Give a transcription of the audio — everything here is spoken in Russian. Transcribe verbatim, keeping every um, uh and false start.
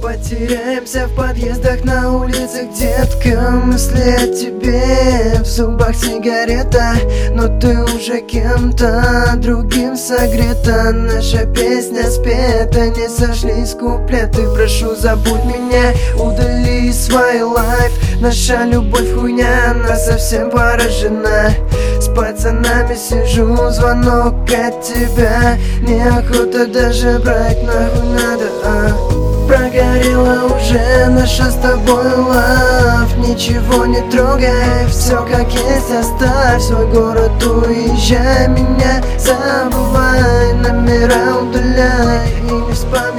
Потеряемся в подъездах, на улицах, детка. Мысли о тебе, в зубах сигарета, но ты уже кем-то другим согрета. Наша песня спета, не сошлись куплеты. Прошу, забудь меня, удали из своей лайф. Наша любовь хуйня, она совсем поражена. С пацанами сижу, звонок от тебя. Неохота даже брать, нахуй надо, а. Прогорела уже наша с тобой лав. Ничего не трогай, все как есть оставь. Свой город уезжай, меня забывай. Номера удаляй и не вспоминай.